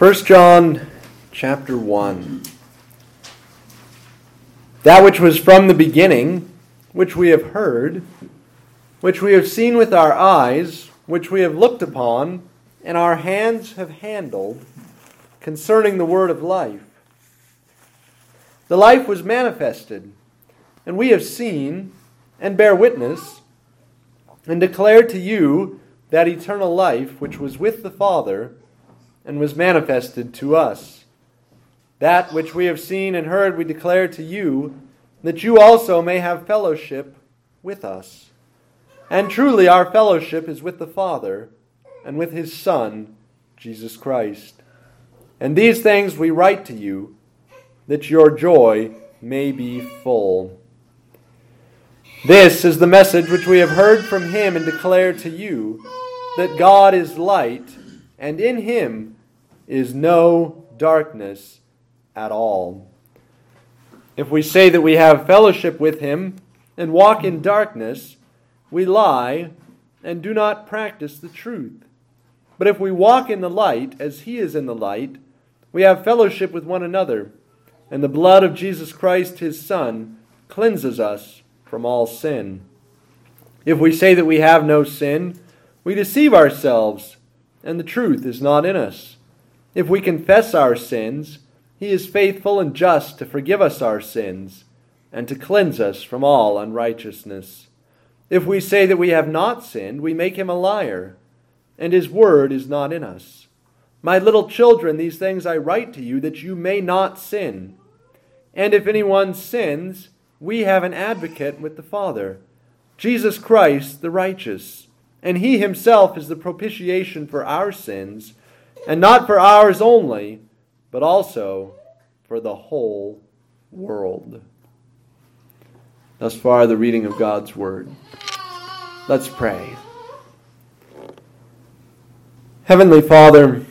1 John chapter 1. That which was from the beginning, which we have heard, which we have seen with our eyes, which we have looked upon, and our hands have handled, concerning the word of life. The life was manifested, and we have seen, and bear witness, and declare to you that eternal life which was with the Father, and was manifested to us. That which we have seen and heard we declare to you, that you also may have fellowship with us. And truly our fellowship is with the Father, and with His Son, Jesus Christ. And these things we write to you, that your joy may be full. This is the message which we have heard from Him and declare to you, that God is light, and in Him is no darkness at all. If we say that we have fellowship with Him and walk in darkness, we lie and do not practice the truth. But if we walk in the light as He is in the light, we have fellowship with one another, and the blood of Jesus Christ, His Son, cleanses us from all sin. If we say that we have no sin, we deceive ourselves, and the truth is not in us. If we confess our sins, He is faithful and just to forgive us our sins, and to cleanse us from all unrighteousness. If we say that we have not sinned, we make Him a liar, and His word is not in us. My little children, these things I write to you, that you may not sin. And if anyone sins, we have an advocate with the Father, Jesus Christ the righteous. And He Himself is the propitiation for our sins, and not for ours only, but also for the whole world. Thus far, the reading of God's Word. Let's pray. Heavenly Father,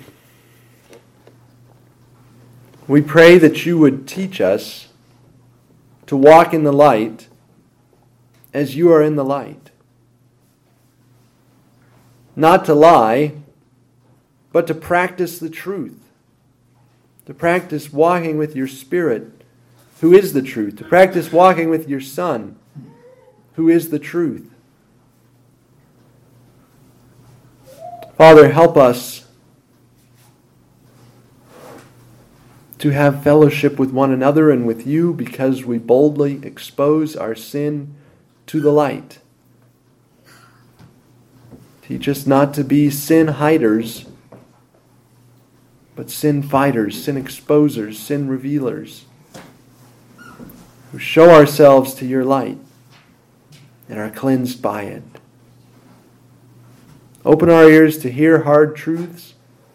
we pray that you would teach us to walk in the light as you are in the light. Not to lie, but to practice the truth. To practice walking with your Spirit, who is the truth. To practice walking with your Son, who is the truth. Father, help us to have fellowship with one another and with you, because we boldly expose our sin to the light. Teach us not to be sin hiders, but sin fighters, sin exposers, sin revealers, who show ourselves to your light and are cleansed by it. Open our ears to hear hard truths.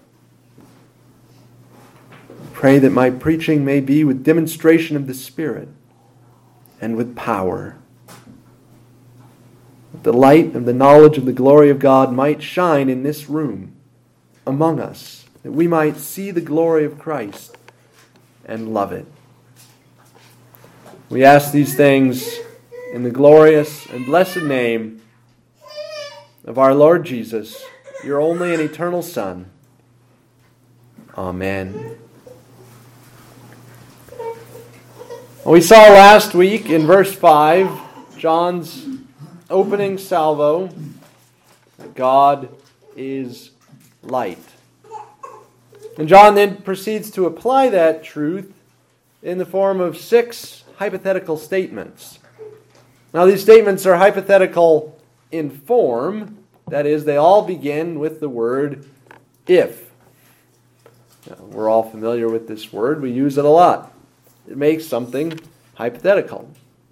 Pray that my preaching may be with demonstration of the Spirit and with power. That the light and the knowledge of the glory of God might shine in this room among us, that we might see the glory of Christ and love it. We ask these things in the glorious and blessed name of our Lord Jesus, your only and eternal Son. Amen. We saw last week in verse 5, John's opening salvo, that God is light. And John then proceeds to apply that truth in the form of 6 hypothetical statements. Now, these statements are hypothetical in form. That is, they all begin with the word if. Now, we're all familiar with this word. We use it a lot. It makes something hypothetical.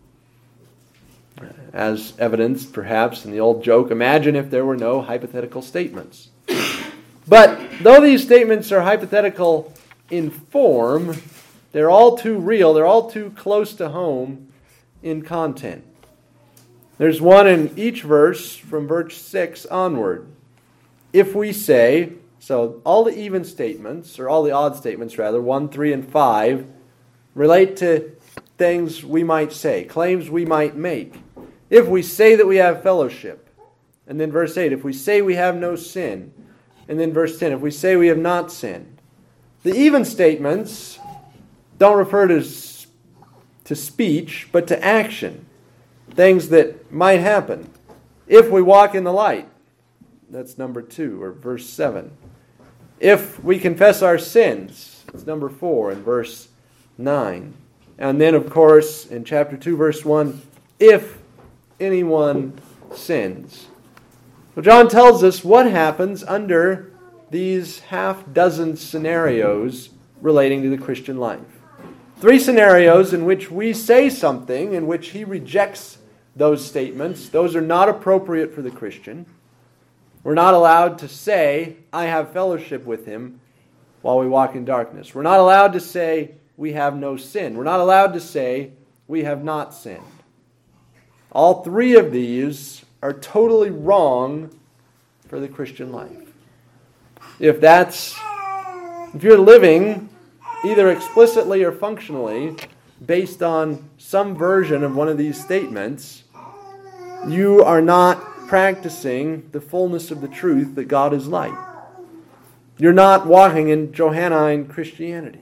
As evidenced, perhaps, in the old joke, imagine if there were no hypothetical statements. But though these statements are hypothetical in form, they're all too real, they're all too close to home in content. There's one in each verse from verse 6 onward. If we say, so all the even statements, or all the odd statements rather, 1, 3, and 5, relate to things we might say, claims we might make. If we say that we have fellowship, and then verse 8, if we say we have no sin, and then verse 10, if we say we have not sinned. The even statements don't refer to speech, but to action. Things that might happen if we walk in the light. That's number 2, or verse 7. If we confess our sins, it's number 4 in verse 9. And then, of course, in chapter 2, verse 1, if anyone sins. So John tells us what happens under these half-dozen scenarios relating to the Christian life. 3 scenarios in which we say something in which he rejects those statements. Those are not appropriate for the Christian. We're not allowed to say, I have fellowship with him while we walk in darkness. We're not allowed to say, we have no sin. We're not allowed to say, we have not sinned. All 3 of these are totally wrong for the Christian life. If you're living either explicitly or functionally based on some version of one of these statements, you are not practicing the fullness of the truth that God is light. You're not walking in Johannine Christianity.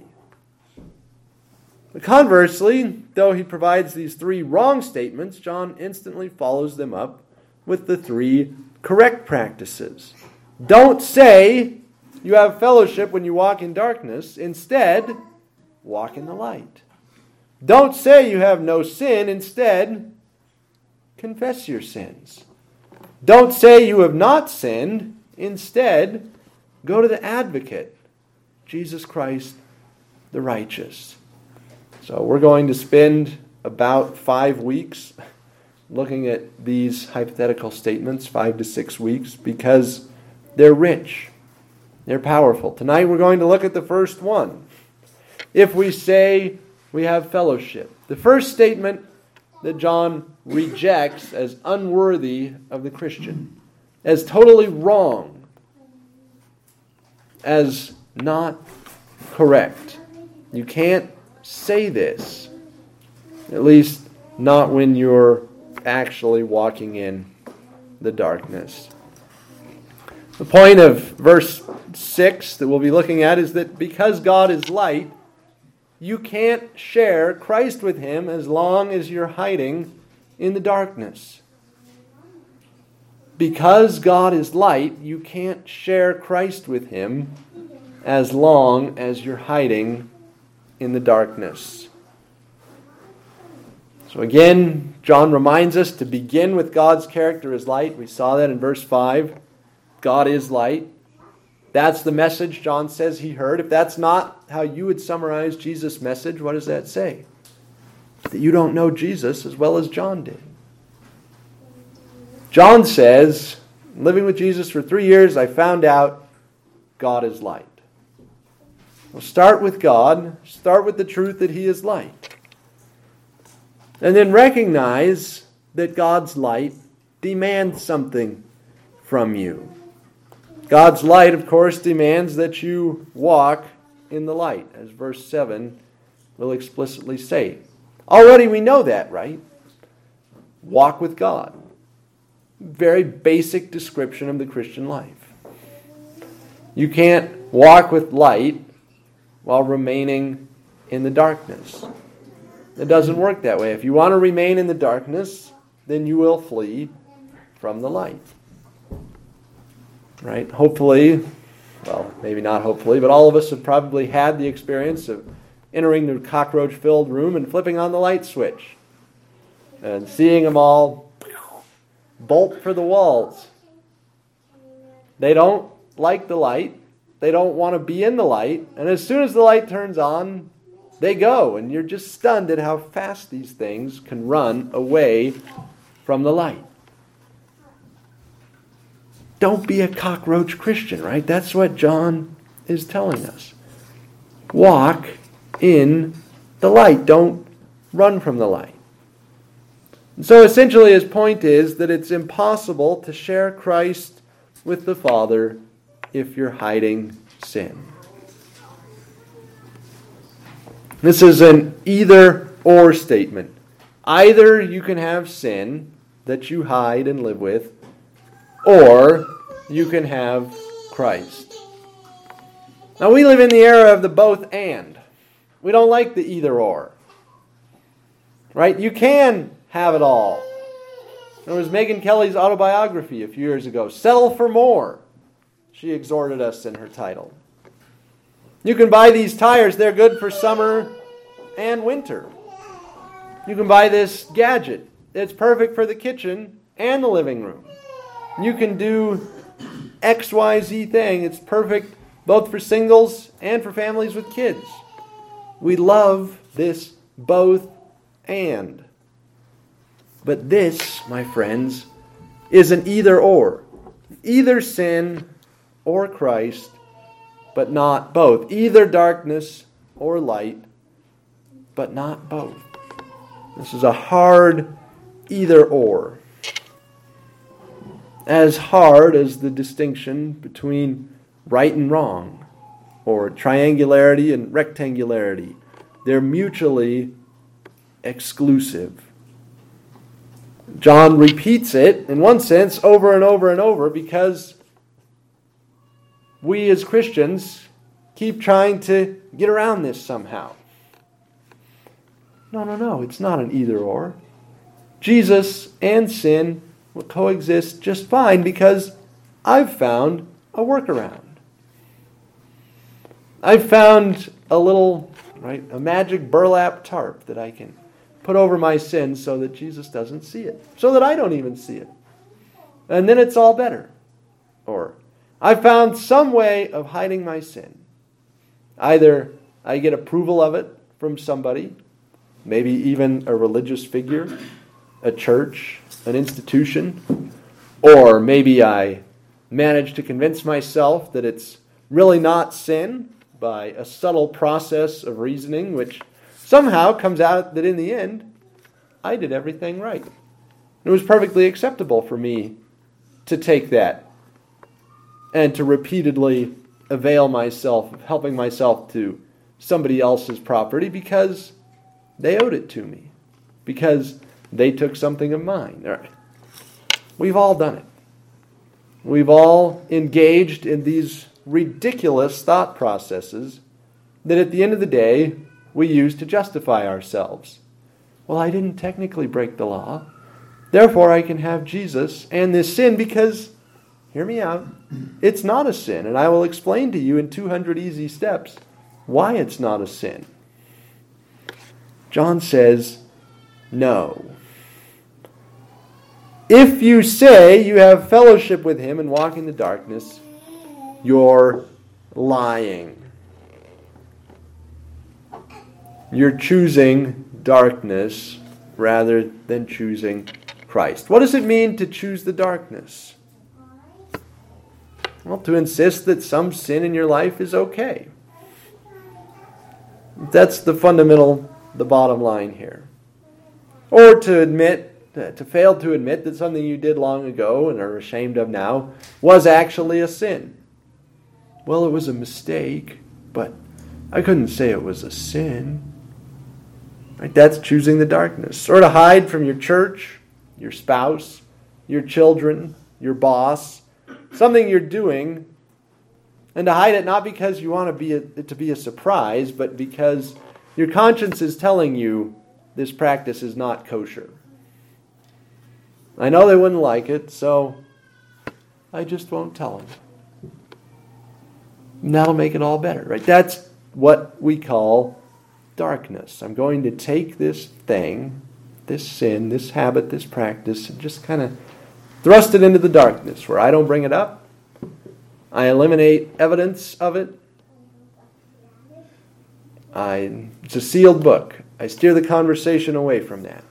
But conversely, though he provides these 3 wrong statements, John instantly follows them up with the 3 correct practices. Don't say you have fellowship when you walk in darkness. Instead, walk in the light. Don't say you have no sin. Instead, confess your sins. Don't say you have not sinned. Instead, go to the advocate, Jesus Christ the righteous. So we're going to spend about 5 weeks looking at these hypothetical statements, 5 to 6 weeks, because they're rich. They're powerful. Tonight we're going to look at the first one. If we say we have fellowship. The first statement that John rejects as unworthy of the Christian, as totally wrong, as not correct. You can't say this, at least not when you're actually walking in the darkness. The point of verse 6 that we'll be looking at is that because God is light, you can't share Christ with him as long as you're hiding in the darkness. Because God is light, you can't share Christ with him as long as you're hiding in the darkness. So again, John reminds us to begin with God's character as light. We saw that in verse 5. God is light. That's the message John says he heard. If that's not how you would summarize Jesus' message, what does that say? That you don't know Jesus as well as John did. John says, living with Jesus for 3 years, I found out God is light. Well, start with God. Start with the truth that he is light. And then recognize that God's light demands something from you. God's light, of course, demands that you walk in the light, as verse 7 will explicitly say. Already we know that, right? Walk with God. Very basic description of the Christian life. You can't walk with light while remaining in the darkness. It doesn't work that way. If you want to remain in the darkness, then you will flee from the light. Right? Hopefully, well, maybe not hopefully, but all of us have probably had the experience of entering the cockroach-filled room and flipping on the light switch and seeing them all bolt for the walls. They don't like the light. They don't want to be in the light. And as soon as the light turns on, they go. And you're just stunned at how fast these things can run away from the light. Don't be a cockroach Christian, right? That's what John is telling us. Walk in the light. Don't run from the light. And so essentially his point is that it's impossible to share Christ with the Father if you're hiding sin. This is an either-or statement. Either you can have sin that you hide and live with, or you can have Christ. Now we live in the era of the both and. We don't like the either or. Right? You can have it all. There was Megyn Kelly's autobiography a few years ago, Settle for More. She exhorted us in her title. You can buy these tires, they're good for summer and winter. You can buy this gadget, it's perfect for the kitchen and the living room. You can do XYZ thing, it's perfect both for singles and for families with kids. We love this both and. But this, my friends, is an either or. Either sin or Christ, but not both. Either darkness or light, but not both. This is a hard either or. As hard as the distinction between right and wrong, or triangularity and rectangularity. They're mutually exclusive. John repeats it, in one sense, over and over and over, because we as Christians keep trying to get around this somehow. No, it's not an either or. Jesus and sin will coexist just fine because I've found a workaround. I've found a magic burlap tarp that I can put over my sin so that Jesus doesn't see it, so that I don't even see it. And then it's all better. Or, I found some way of hiding my sin. Either I get approval of it from somebody, maybe even a religious figure, a church, an institution, or maybe I manage to convince myself that it's really not sin by a subtle process of reasoning, which somehow comes out that in the end, I did everything right. It was perfectly acceptable for me to take that and to repeatedly avail myself of helping myself to somebody else's property because they owed it to me, because they took something of mine. All right. We've all done it. We've all engaged in these ridiculous thought processes that at the end of the day we use to justify ourselves. Well, I didn't technically break the law, therefore I can have Jesus and this sin because, hear me out, it's not a sin, and I will explain to you in 200 easy steps why it's not a sin. John says, no. If you say you have fellowship with him and walk in the darkness, you're lying. You're choosing darkness rather than choosing Christ. What does it mean to choose the darkness? Well, to insist that some sin in your life is okay. That's the bottom line here. Or to fail to admit that something you did long ago and are ashamed of now was actually a sin. Well, it was a mistake, but I couldn't say it was a sin. Right? That's choosing the darkness. Or to hide from your church, your spouse, your children, your boss, something you're doing, and to hide it not because you want it to be a surprise, but because your conscience is telling you this practice is not kosher. I know they wouldn't like it, so I just won't tell them. And that'll make it all better, right? That's what we call darkness. I'm going to take this thing, this sin, this habit, this practice, and just kind of thrust it into the darkness where I don't bring it up. I eliminate evidence of it. It's a sealed book. I steer the conversation away from that.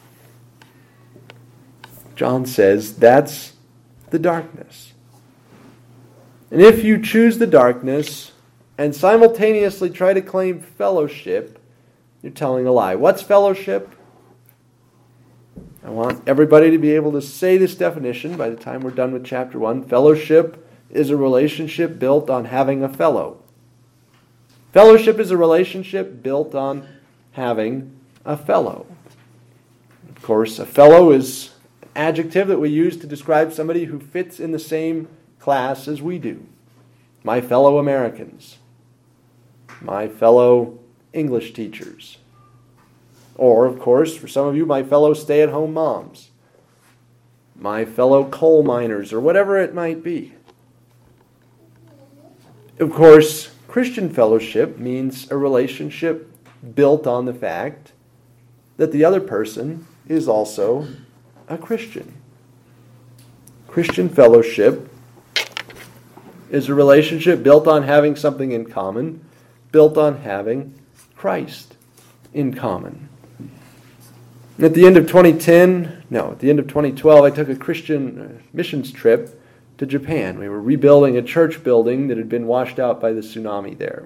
John says that's the darkness. And if you choose the darkness and simultaneously try to claim fellowship, you're telling a lie. What's fellowship? I want everybody to be able to say this definition by the time we're done with chapter 1. Fellowship is a relationship built on having a fellow. Fellowship is a relationship built on having a fellow. Of course, a fellow is an adjective that we use to describe somebody who fits in the same class as we do. My fellow Americans. my fellow English teachers. Or, of course, for some of you, my fellow stay-at-home moms, my fellow coal miners, or whatever it might be. Of course, Christian fellowship means a relationship built on the fact that the other person is also a Christian. Christian fellowship is a relationship built on having something in common, built on having Christ in common. At the end of 2012, I took a Christian missions trip to Japan. We were rebuilding a church building that had been washed out by the tsunami there.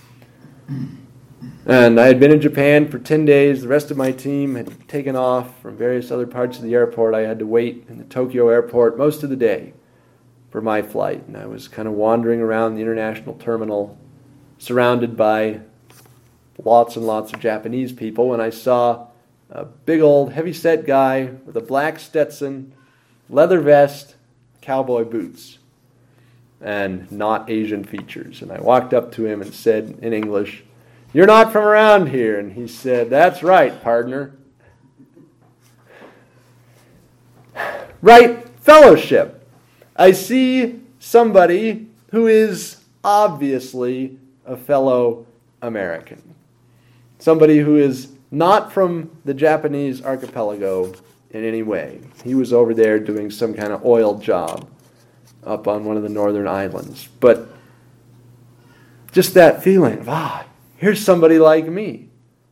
And I had been in Japan for 10 days. The rest of my team had taken off from various other parts of the airport. I had to wait in the Tokyo airport most of the day for my flight. And I was kind of wandering around the international terminal, surrounded by lots and lots of Japanese people, when I saw a big old heavy-set guy with a black Stetson, leather vest, cowboy boots, and not Asian features. And I walked up to him and said in English, "You're not from around here." And he said, "That's right, partner." Right fellowship. I see somebody who is obviously a fellow American. Somebody who is not from the Japanese archipelago in any way. He was over there doing some kind of oil job up on one of the northern islands. But just that feeling of, here's somebody like me.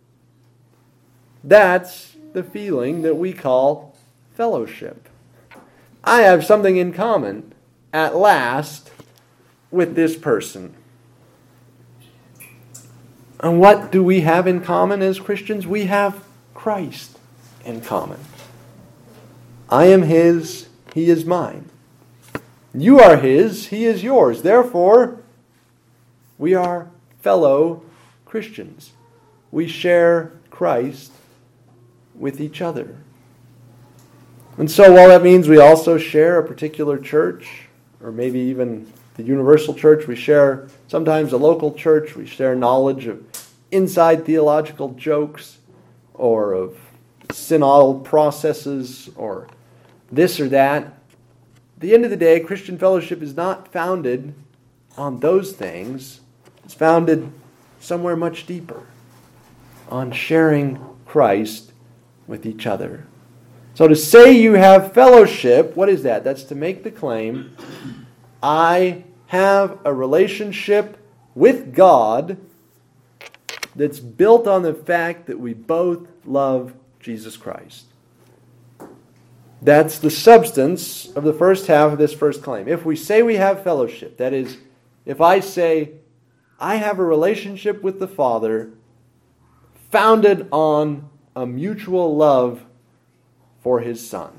That's the feeling that we call fellowship. I have something in common, at last, with this person. And what do we have in common as Christians? We have Christ in common. I am His, He is mine. You are His, He is yours. Therefore, we are fellow Christians. We share Christ with each other. And so while that means we also share a particular church, or maybe even the universal church, we share sometimes a local church, we share knowledge of inside theological jokes, or of synodal processes, or this or that. At the end of the day, Christian fellowship is not founded on those things. It's founded somewhere much deeper, on sharing Christ with each other. So to say you have fellowship, what is that? That's to make the claim, I have a relationship with God that's built on the fact that we both love Jesus Christ. That's the substance of the first half of this first claim. If we say we have fellowship, that is, if I say, I have a relationship with the Father founded on a mutual love for His Son,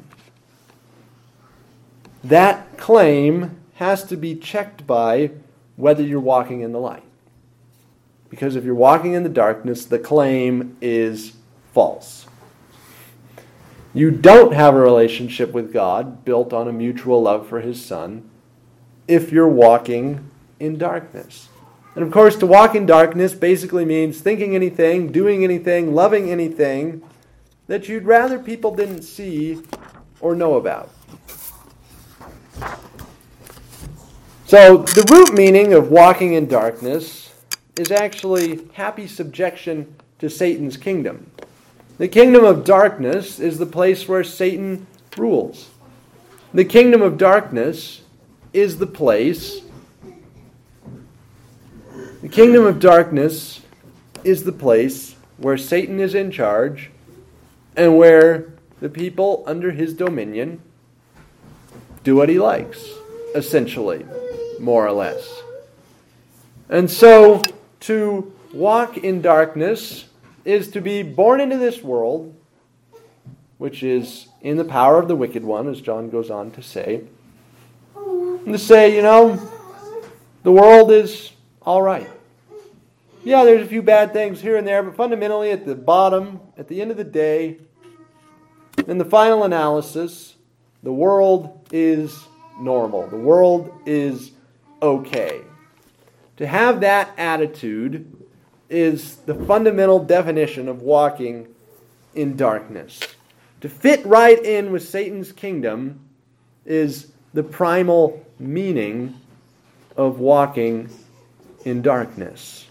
that claim has to be checked by whether you're walking in the light. Because if you're walking in the darkness, the claim is false. You don't have a relationship with God built on a mutual love for His Son if you're walking in darkness. And of course, to walk in darkness basically means thinking anything, doing anything, loving anything that you'd rather people didn't see or know about. So the root meaning of walking in darkness is actually happy subjection to Satan's kingdom. The kingdom of darkness is the place where Satan rules. The kingdom of darkness is the place. The kingdom of darkness is the place where Satan is in charge and where the people under his dominion do what he likes, essentially, more or less. And so, to walk in darkness is to be born into this world, which is in the power of the wicked one, as John goes on to say, and to say, the world is all right. Yeah, there's a few bad things here and there, but fundamentally at the bottom, at the end of the day, in the final analysis, the world is normal. The world is okay. To have that attitude is the fundamental definition of walking in darkness. To fit right in with Satan's kingdom is the primal meaning of walking in darkness.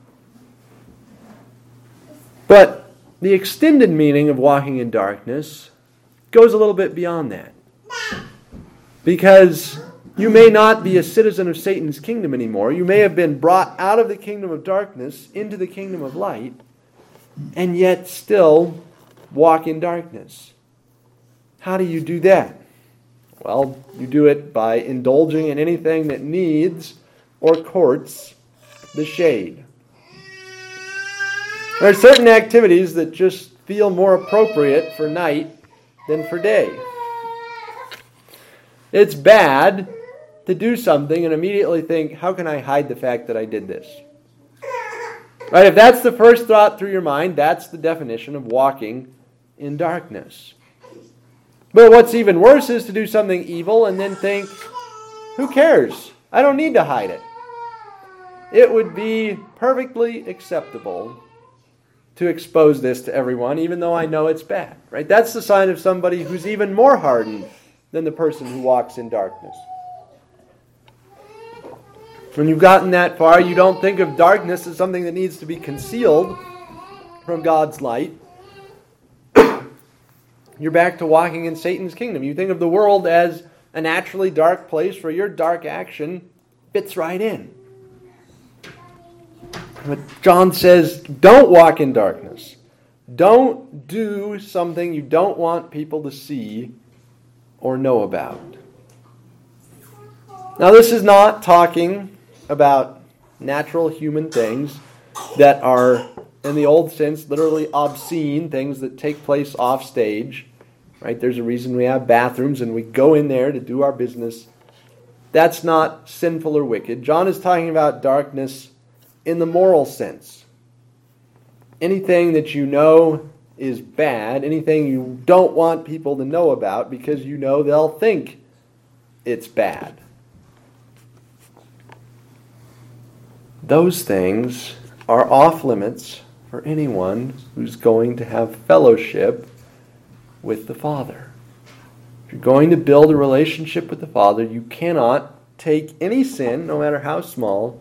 But the extended meaning of walking in darkness goes a little bit beyond that. Because you may not be a citizen of Satan's kingdom anymore. You may have been brought out of the kingdom of darkness into the kingdom of light, and yet still walk in darkness. How do you do that? Well, you do it by indulging in anything that needs or courts the shade. There are certain activities that just feel more appropriate for night than for day. It's bad to do something and immediately think, how can I hide the fact that I did this? Right? If that's the first thought through your mind, that's the definition of walking in darkness. But what's even worse is to do something evil and then think, who cares? I don't need to hide it. It would be perfectly acceptable to expose this to everyone, even though I know it's bad. Right? That's the sign of somebody who's even more hardened than the person who walks in darkness. When you've gotten that far, you don't think of darkness as something that needs to be concealed from God's light. You're back to walking in Satan's kingdom. You think of the world as a naturally dark place where your dark action fits right in. But John says, don't walk in darkness. Don't do something you don't want people to see or know about. Now, this is not talking about natural human things that are, in the old sense, literally obscene, things that take place off stage. Right? There's a reason we have bathrooms and we go in there to do our business. That's not sinful or wicked. John is talking about darkness in the moral sense. Anything that you know is bad, anything you don't want people to know about because you know they'll think it's bad. Those things are off limits for anyone who's going to have fellowship with the Father. If you're going to build a relationship with the Father, you cannot take any sin, no matter how small,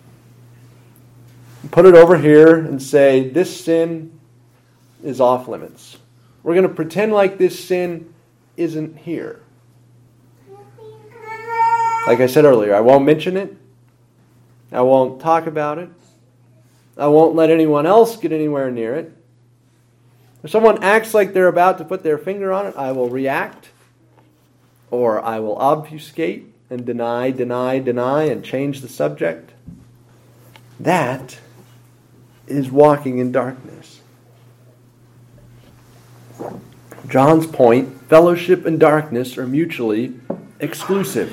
put it over here and say, this sin is off limits. We're going to pretend like this sin isn't here. Like I said earlier, I won't mention it. I won't talk about it. I won't let anyone else get anywhere near it. If someone acts like they're about to put their finger on it, I will react, or I will obfuscate and deny, and change the subject. That is walking in darkness. John's point, fellowship and darkness are mutually exclusive.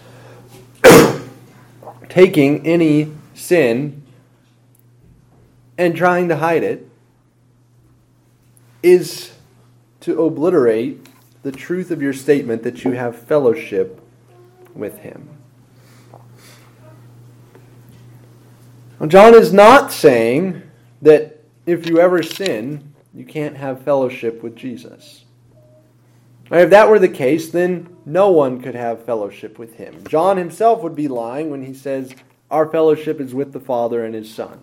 Taking any sin and trying to hide it is to obliterate the truth of your statement that you have fellowship with Him. Now, John is not saying that if you ever sin, you can't have fellowship with Jesus. Now, if that were the case, then no one could have fellowship with Him. John himself would be lying when he says, our fellowship is with the Father and His Son.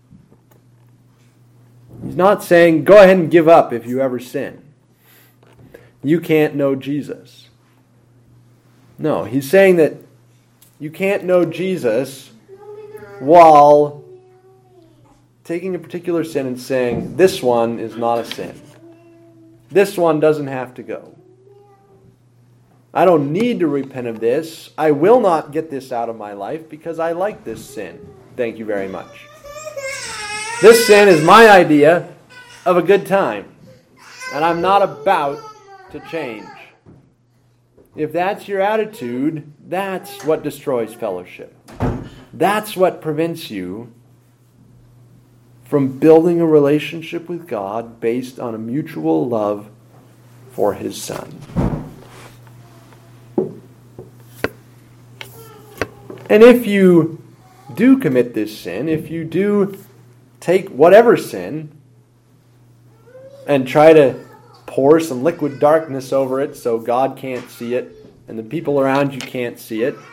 He's not saying, go ahead and give up if you ever sin. You can't know Jesus. No, he's saying that you can't know Jesus while taking a particular sin and saying, this one is not a sin. This one doesn't have to go. I don't need to repent of this. I will not get this out of my life because I like this sin. Thank you very much. This sin is my idea of a good time, and I'm not about to change. If that's your attitude, that's what destroys fellowship. That's what prevents you from building a relationship with God based on a mutual love for His Son. And if you do commit this sin, if you do take whatever sin and try to pour some liquid darkness over it so God can't see it and the people around you can't see it.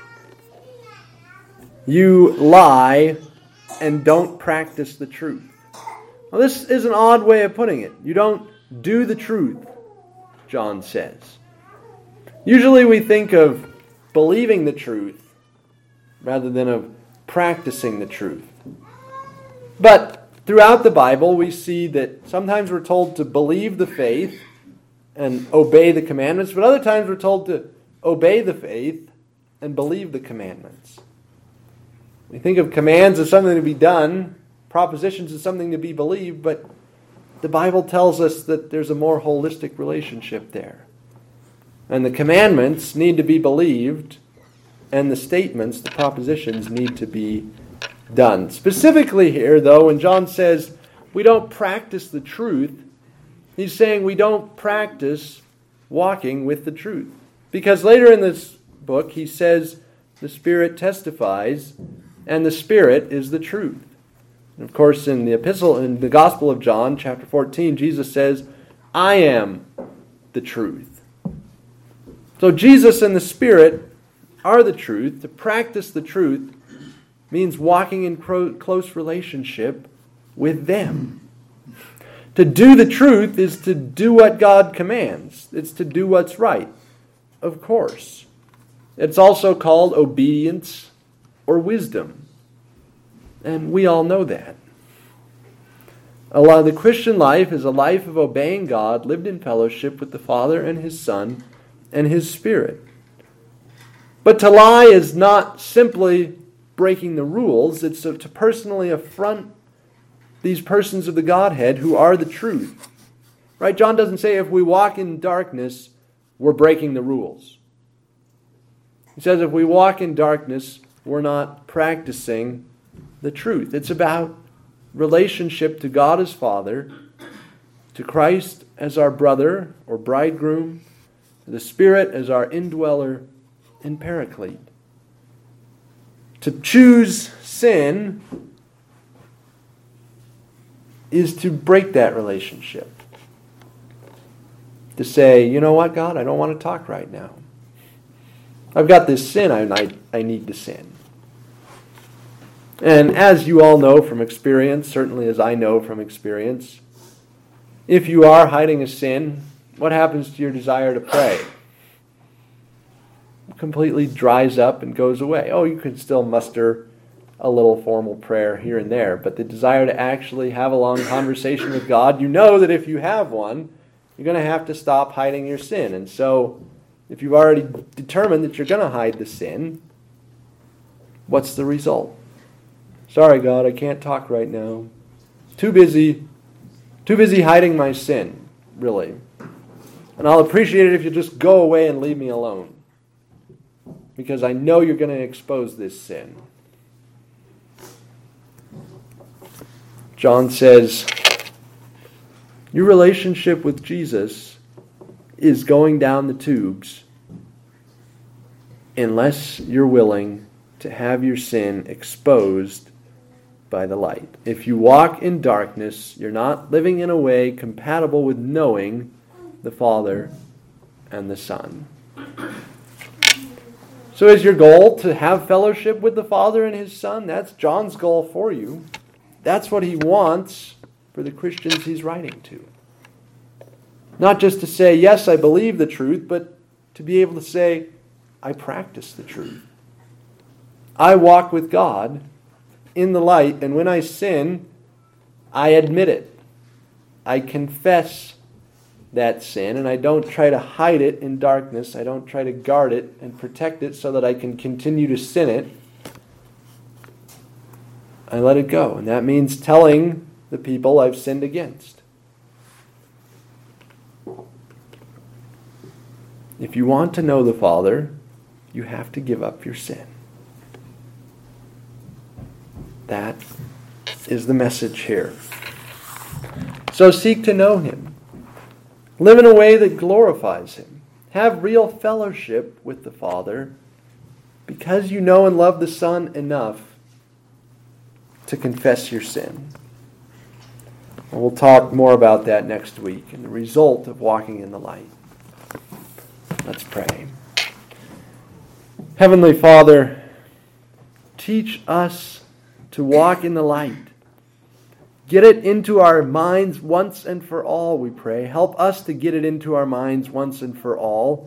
You lie and don't practice the truth. Well, this is an odd way of putting it. You don't do the truth, John says. Usually we think of believing the truth rather than of practicing the truth. But throughout the Bible, we see that sometimes we're told to believe the faith and obey the commandments, but other times we're told to obey the faith and believe the commandments. We think of commands as something to be done, propositions as something to be believed, but the Bible tells us that there's a more holistic relationship there. And the commandments need to be believed, and the statements, the propositions, need to be done. Specifically here, though, when John says we don't practice the truth, he's saying we don't practice walking with the truth. Because later in this book, he says the Spirit testifies, and the Spirit is the truth. And of course, in the Gospel of John, chapter 14, Jesus says, I am the truth. So Jesus and the Spirit are the truth. To practice the truth means walking in close relationship with them. To do the truth is to do what God commands. It's to do what's right, of course. It's also called obedience or wisdom. And we all know that. The Christian life is a life of obeying God, lived in fellowship with the Father and His Son and His Spirit. But to lie is not simply breaking the rules. It's to personally affront these persons of the Godhead who are the truth. Right? John doesn't say if we walk in darkness, we're breaking the rules. He says if we walk in darkness, we're not practicing the truth. It's about relationship to God as Father, to Christ as our brother or bridegroom, to the Spirit as our indweller and paraclete. To choose sin is to break that relationship. To say, you know what, God, I don't want to talk right now. I've got this sin I need to sin. And as you all know from experience, certainly as I know from experience, if you are hiding a sin, what happens to your desire to pray? It completely dries up and goes away. Oh, you can still muster a little formal prayer here and there, but the desire to actually have a long conversation with God, you know that if you have one, you're going to have to stop hiding your sin. And so, if you've already determined that you're going to hide the sin, what's the result? Sorry, God, I can't talk right now. Too busy hiding my sin, really. And I'll appreciate it if you just go away and leave me alone. Because I know you're going to expose this sin. John says, your relationship with Jesus is going down the tubes unless you're willing to have your sin exposed by the light. If you walk in darkness, you're not living in a way compatible with knowing the Father and the Son. So is your goal to have fellowship with the Father and His Son? That's John's goal for you. That's what he wants for the Christians he's writing to. Not just to say, yes, I believe the truth, but to be able to say, I practice the truth. I walk with God in the light, and when I sin, I admit it. I confess that sin, and I don't try to hide it in darkness. I don't try to guard it and protect it so that I can continue to sin it. I let it go, and that means telling the people I've sinned against. If you want to know the Father, you have to give up your sin. That is the message here. So seek to know Him. Live in a way that glorifies Him. Have real fellowship with the Father because you know and love the Son enough to confess your sin. And we'll talk more about that next week and the result of walking in the light. Let's pray. Heavenly Father, teach us to walk in the light. Get it into our minds once and for all, we pray. Help us to get it into our minds once and for all.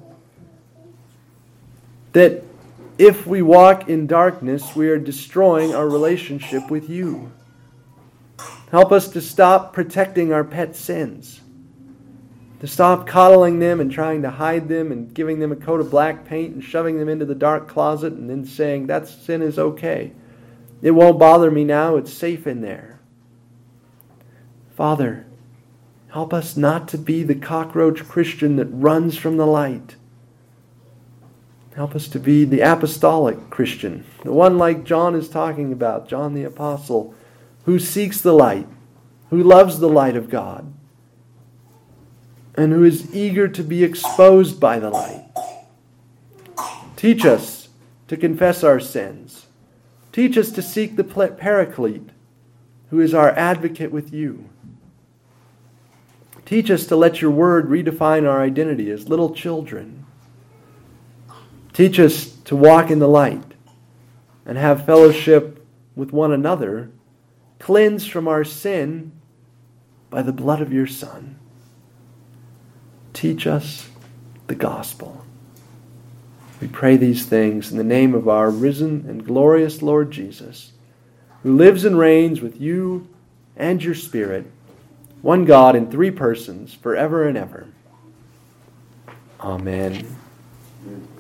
That if we walk in darkness, we are destroying our relationship with you. Help us to stop protecting our pet sins. To stop coddling them and trying to hide them and giving them a coat of black paint and shoving them into the dark closet and then saying, that sin is okay. It won't bother me now, it's safe in there. Father, help us not to be the cockroach Christian that runs from the light. Help us to be the apostolic Christian, the one like John is talking about, John the Apostle, who seeks the light, who loves the light of God, and who is eager to be exposed by the light. Teach us to confess our sins. Teach us to seek the Paraclete, who is our advocate with you. Teach us to let your word redefine our identity as little children. Teach us to walk in the light and have fellowship with one another, cleansed from our sin by the blood of your Son. Teach us the gospel. We pray these things in the name of our risen and glorious Lord Jesus, who lives and reigns with you and your Spirit, one God in three persons, forever and ever. Amen.